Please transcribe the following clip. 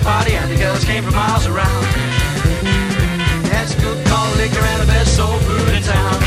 party and the girls came from miles around. That's a good call liquor and the best soul food in town.